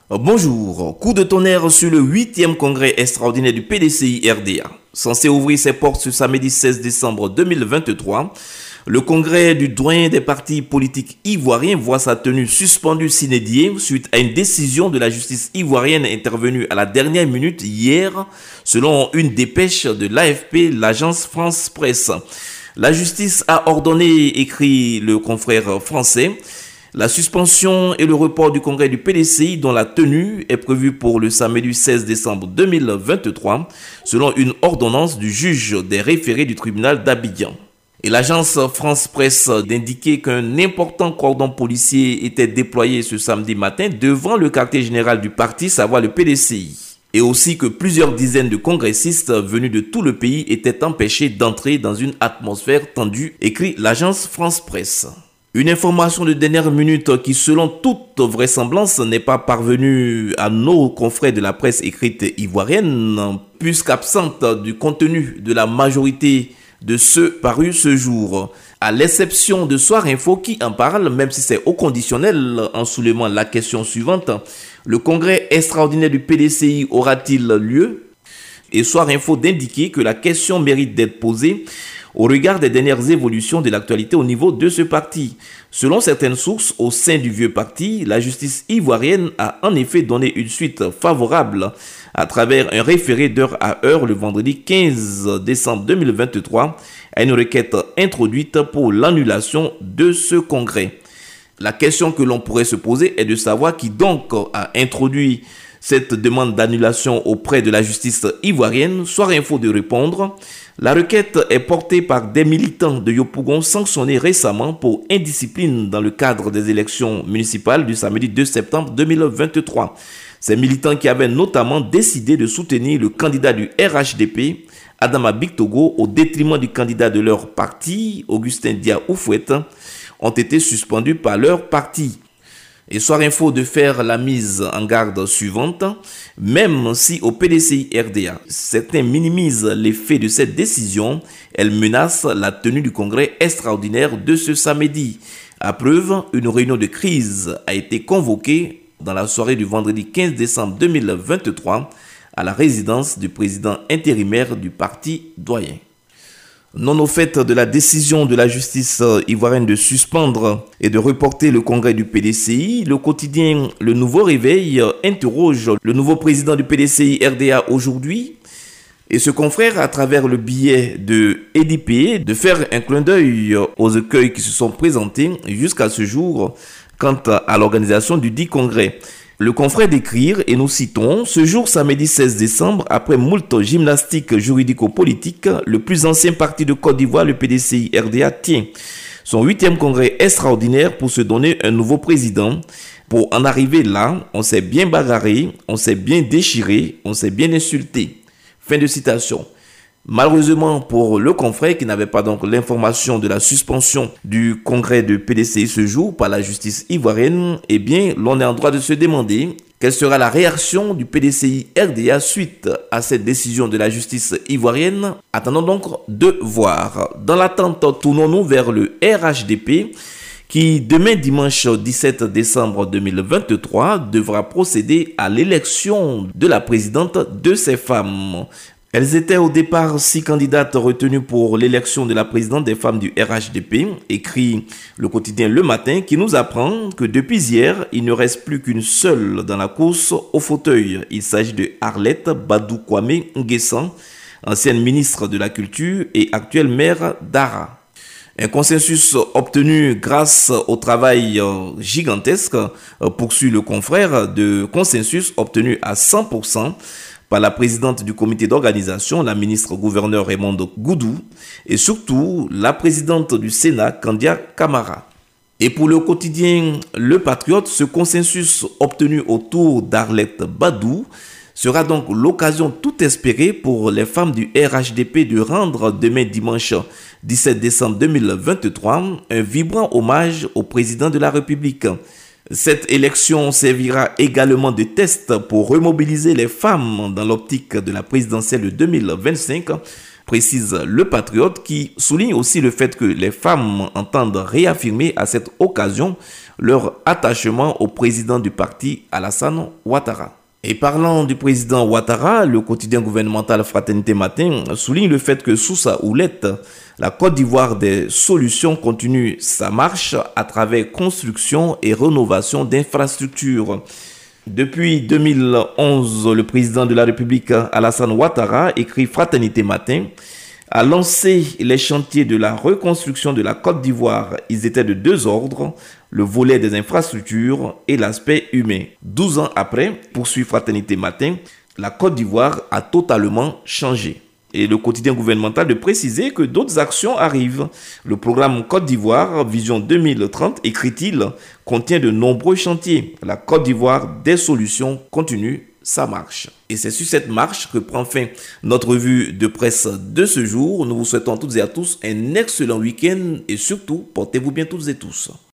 Bonjour, coup de tonnerre sur le 8e congrès extraordinaire du PDCI-RDA. Censé ouvrir ses portes ce samedi 16 décembre 2023, le congrès du doyen des partis politiques ivoiriens voit sa tenue suspendue sine die suite à une décision de la justice ivoirienne intervenue à la dernière minute hier, selon une dépêche de l'AFP, l'agence France Presse. La justice a ordonné, écrit le confrère français, la suspension et le report du congrès du PDCI dont la tenue est prévue pour le samedi 16 décembre 2023 selon une ordonnance du juge des référés du tribunal d'Abidjan. Et l'agence France Presse d'indiquer qu'un important cordon policier était déployé ce samedi matin devant le quartier général du parti, savoir le PDCI. Et aussi que plusieurs dizaines de congressistes venus de tout le pays étaient empêchés d'entrer dans une atmosphère tendue, écrit l'agence France Presse. Une information de dernière minute qui, selon toute vraisemblance, n'est pas parvenue à nos confrères de la presse écrite ivoirienne, puisqu'absente du contenu de la majorité de ceux parus ce jour. À l'exception de Soir Info qui en parle, même si c'est au conditionnel, en soulevant la question suivante, le congrès extraordinaire du PDCI aura-t-il lieu? Et Soir Info d'indiquer que la question mérite d'être posée au regard des dernières évolutions de l'actualité au niveau de ce parti. Selon certaines sources au sein du vieux parti, la justice ivoirienne a en effet donné une suite favorable à travers un référé d'heure à heure le vendredi 15 décembre 2023 à une requête introduite pour l'annulation de ce congrès. La question que l'on pourrait se poser est de savoir qui donc a introduit cette demande d'annulation auprès de la justice ivoirienne. Soir Info de répondre. La requête est portée par des militants de Yopougon sanctionnés récemment pour indiscipline dans le cadre des élections municipales du samedi 2 septembre 2023. Ces militants qui avaient notamment décidé de soutenir le candidat du RHDP, Adama Bictogo, au détriment du candidat de leur parti, Augustin Dia Oufouette, ont été suspendus par leur parti. Et Soir Info de faire la mise en garde suivante, même si au PDCI RDA, certains minimisent l'effet de cette décision, elle menace la tenue du congrès extraordinaire de ce samedi. À preuve, une réunion de crise a été convoquée dans la soirée du vendredi 15 décembre 2023 à la résidence du président intérimaire du parti doyen. Non au fait de la décision de la justice ivoirienne de suspendre et de reporter le congrès du PDCI, le quotidien Le Nouveau Réveil interroge le nouveau président du PDCI RDA aujourd'hui et ce confrère à travers le biais de EDP de faire un clin d'œil aux écueils qui se sont présentés jusqu'à ce jour quant à l'organisation du dit congrès. Le confrère d'écrire, et nous citons, ce jour samedi 16 décembre, après moult gymnastique juridico-politique, le plus ancien parti de Côte d'Ivoire, le PDCI RDA, tient son 8e congrès extraordinaire pour se donner un nouveau président. Pour en arriver là, on s'est bien bagarré, on s'est bien déchiré, on s'est bien insulté. Fin de citation. Malheureusement pour le confrère qui n'avait pas donc l'information de la suspension du congrès de PDCI ce jour par la justice ivoirienne, eh bien l'on est en droit de se demander quelle sera la réaction du PDCI RDA suite à cette décision de la justice ivoirienne. Attendons donc de voir. Dans l'attente, tournons-nous vers le RHDP qui demain dimanche 17 décembre 2023 devra procéder à l'élection de la présidente de ces femmes. Elles étaient au départ 6 candidates retenues pour l'élection de la présidente des femmes du RHDP, écrit le quotidien Le Matin, qui nous apprend que depuis hier, il ne reste plus qu'une seule dans la course au fauteuil. Il s'agit de Arlette Badou Kwame Nguessan, ancienne ministre de la Culture et actuelle maire d'Ara. Un consensus obtenu grâce au travail gigantesque, poursuit le confrère, de consensus obtenu à 100%, par la présidente du comité d'organisation, la ministre gouverneur Raymond Goudou, et surtout la présidente du Sénat, Kandia Camara. Et pour le quotidien Le Patriote, ce consensus obtenu autour d'Arlette Badou sera donc l'occasion tout espérée pour les femmes du RHDP de rendre demain dimanche 17 décembre 2023 un vibrant hommage au président de la République. Cette élection servira également de test pour remobiliser les femmes dans l'optique de la présidentielle de 2025, précise Le Patriote, qui souligne aussi le fait que les femmes entendent réaffirmer à cette occasion leur attachement au président du parti, Alassane Ouattara. Et parlant du président Ouattara, le quotidien gouvernemental Fraternité Matin souligne le fait que sous sa houlette, la Côte d'Ivoire des solutions continue sa marche à travers construction et rénovation d'infrastructures. Depuis 2011, le président de la République, Alassane Ouattara, écrit Fraternité Matin, a lancé les chantiers de la reconstruction de la Côte d'Ivoire. Ils étaient de deux ordres, le volet des infrastructures et l'aspect humain. 12 ans après, poursuit Fraternité Matin, la Côte d'Ivoire a totalement changé. Et le quotidien gouvernemental de préciser que d'autres actions arrivent. Le programme Côte d'Ivoire Vision 2030, écrit-il, contient de nombreux chantiers. La Côte d'Ivoire des solutions continue sa marche. Et c'est sur cette marche que prend fin notre revue de presse de ce jour. Nous vous souhaitons à toutes et à tous un excellent week-end et surtout, portez-vous bien toutes et tous.